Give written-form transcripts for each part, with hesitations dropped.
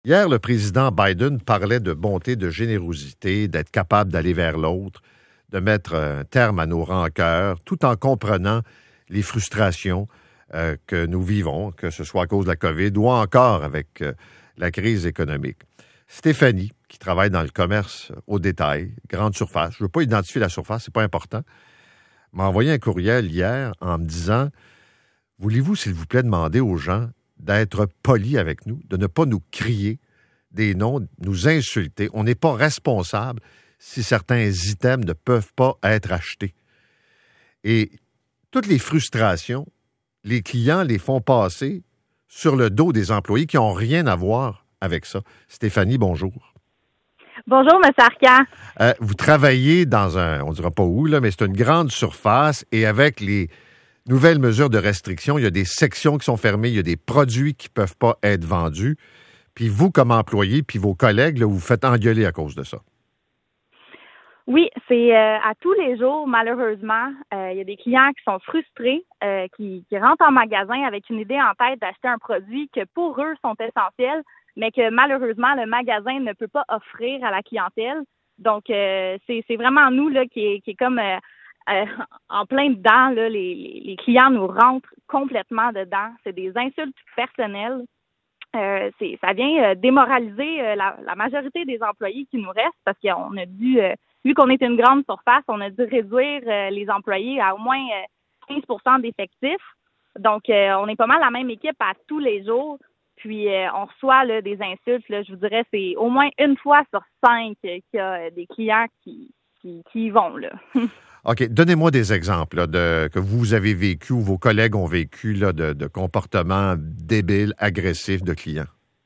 Hier, le président Biden parlait de bonté, de générosité, d'être capable d'aller vers l'autre, de mettre un terme à nos rancœurs, tout en comprenant les frustrations que nous vivons, que ce soit à cause de la COVID ou encore avec la crise économique. Stéphanie, qui travaille dans le commerce au détail, grande surface, je ne veux pas identifier la surface, c'est pas important, m'a envoyé un courriel hier en me disant « Voulez-vous, s'il vous plaît, demander aux gens d'être polis avec nous, de ne pas nous crier des noms, nous insulter. On n'est pas responsable si certains items ne peuvent pas être achetés. » Et toutes les frustrations, les clients les font passer sur le dos des employés qui n'ont rien à voir avec ça. Stéphanie, bonjour. Bonjour, M. Arcan. Vous travaillez dans on ne dira pas où, là, mais c'est une grande surface et avec les nouvelles mesures de restriction, il y a des sections qui sont fermées, il y a des produits qui ne peuvent pas être vendus. Puis vous, comme employé, puis vos collègues, là, vous faites engueuler à cause de ça. Oui, c'est à tous les jours, malheureusement. Il y a des clients qui sont frustrés, qui rentrent en magasin avec une idée en tête d'acheter un produit que pour eux sont essentiels, mais que malheureusement, le magasin ne peut pas offrir à la clientèle. Donc, c'est vraiment nous là qui est comme en plein dedans. Là, les clients nous rentrent complètement dedans. C'est des insultes personnelles. Ça vient démoraliser la majorité des employés qui nous restent parce qu'on a dû, vu qu'on est une grande surface, on a dû réduire les employés à au moins 15% d'effectifs. Donc, on est pas mal la même équipe à tous les jours. Puis, on reçoit là, des insultes. Là, je vous dirais, c'est au moins une fois sur 5 qu'il y a des clients qui y vont. Là. OK. Donnez-moi des exemples là, que vous avez vécu ou vos collègues ont vécu là, de comportements débiles, agressifs de clients.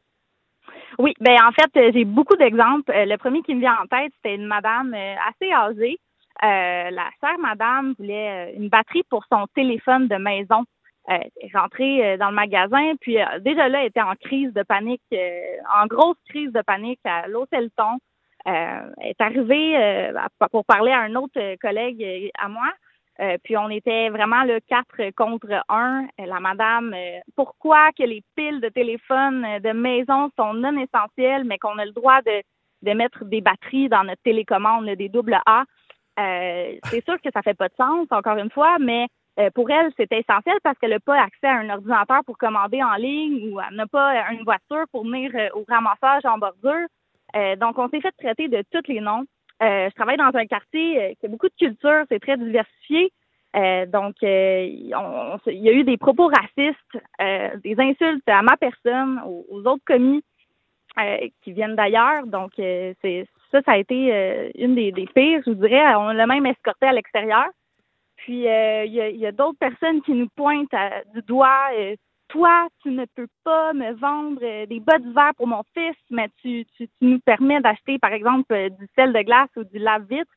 Oui, ben en fait, j'ai beaucoup d'exemples. Le premier qui me vient en tête, c'était une madame assez âgée. La chère madame voulait une batterie pour son téléphone de maison. Elle est rentrée dans le magasin, puis déjà là, elle était en crise de panique, en grosse crise de panique. Elle haussait le ton. Elle est arrivée pour parler à un autre collègue à moi. Puis on était vraiment là 4 contre 1. La madame, pourquoi que les piles de téléphone de maison sont non essentielles, mais qu'on a le droit de mettre des batteries dans notre télécommande, là, des AA. C'est sûr que ça fait pas de sens, encore une fois, mais pour elle, c'était essentiel parce qu'elle n'a pas accès à un ordinateur pour commander en ligne ou elle n'a pas une voiture pour venir au ramassage en bordure. Donc, on s'est fait traiter de tous les noms. Je travaille dans un quartier qui a beaucoup de culture, c'est très diversifié. Donc, il y a eu des propos racistes, des insultes à ma personne, aux autres commis qui viennent d'ailleurs. Donc, ça a été une des pires, je vous dirais. On l'a même escorté à l'extérieur. Puis, il y a d'autres personnes qui nous pointent du doigt. Toi, tu ne peux pas me vendre des bottes d'hiver pour mon fils, mais tu nous permets d'acheter, par exemple, du sel de glace ou du lave-vitre.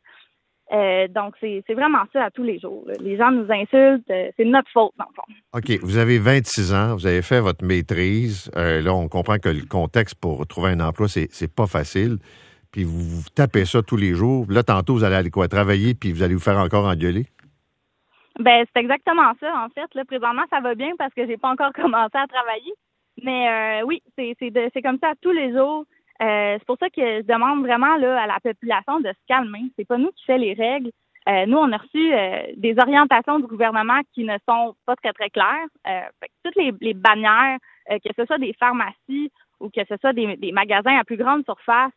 Donc, c'est vraiment ça à tous les jours. Là. Les gens nous insultent, c'est de notre faute, dans le fond. OK. Vous avez 26 ans, vous avez fait votre maîtrise. Là, on comprend que le contexte pour trouver un emploi, c'est pas facile. Puis vous tapez ça tous les jours. Là, tantôt, vous allez aller travailler, puis vous allez vous faire encore engueuler? Ben, c'est exactement ça, en fait. Là, présentement, ça va bien parce que j'ai pas encore commencé à travailler. Mais oui, c'est comme ça tous les jours. C'est pour ça que je demande vraiment là, à la population de se calmer. C'est pas nous qui fait les règles. Nous, on a reçu des orientations du gouvernement qui ne sont pas très, très claires. Fait que toutes les bannières, que ce soit des pharmacies ou que ce soit des magasins à plus grande surface,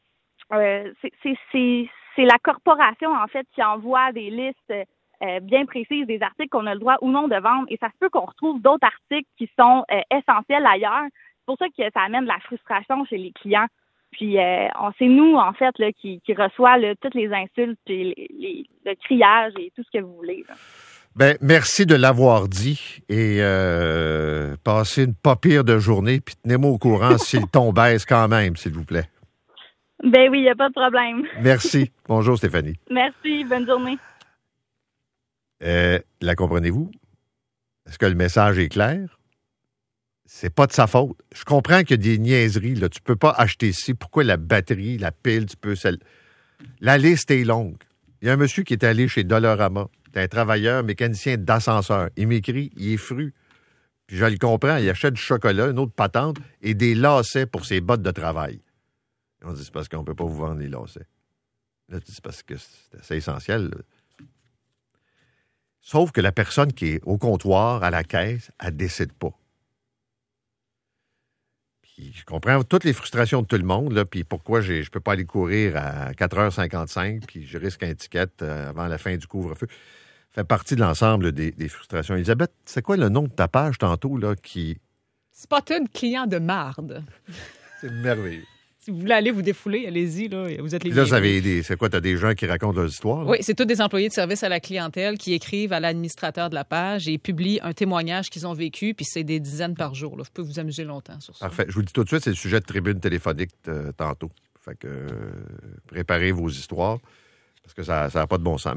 c'est la corporation, en fait, qui envoie des listes bien précises des articles qu'on a le droit ou non de vendre. Et ça se peut qu'on retrouve d'autres articles qui sont essentiels ailleurs. C'est pour ça que ça amène de la frustration chez les clients. Puis, c'est nous, en fait, là, qui reçoit là, toutes les insultes, puis le criage et tout ce que vous voulez. Là. Ben, merci de l'avoir dit et passez une pas pire de journée, puis tenez-moi au courant si le ton baisse quand même, s'il vous plaît. Ben oui, il n'y a pas de problème. Merci. Bonjour, Stéphanie. Merci, bonne journée. La comprenez-vous? Est-ce que le message est clair? C'est pas de sa faute. Je comprends qu'il y a des niaiseries. Là. Tu peux pas acheter ci. Pourquoi la batterie, la pile, tu peux... La liste est longue. Il y a un monsieur qui est allé chez Dollarama. C'est un travailleur mécanicien d'ascenseur. Il m'écrit, il est fru. Puis je le comprends, il achète du chocolat, une autre patente et des lacets pour ses bottes de travail. On dit, c'est parce qu'on ne peut pas vous vendre les lacets. Là, c'est parce que c'est assez essentiel. Là. Sauf que la personne qui est au comptoir, à la caisse, elle ne décide pas. Puis je comprends toutes les frustrations de tout le monde, là, puis pourquoi je ne peux pas aller courir à 4h55, puis je risque un ticket avant la fin du couvre-feu. Ça fait partie de l'ensemble des frustrations. Elisabeth, c'est quoi le nom de ta page tantôt, là, qui... Spotted client de marde. C'est merveilleux. Si vous voulez aller vous défouler, allez-y, là, vous êtes les Là, bienvenus. c'est quoi, t'as des gens qui racontent leurs histoires? Là? Oui, c'est tous des employés de service à la clientèle qui écrivent à l'administrateur de la page et publient un témoignage qu'ils ont vécu, puis c'est des dizaines par jour. Là. Vous pouvez vous amuser longtemps sur ça. Parfait. Je vous le dis tout de suite, c'est le sujet de tribune téléphonique tantôt. Fait que préparez vos histoires, parce que ça n'a pas de bon sens.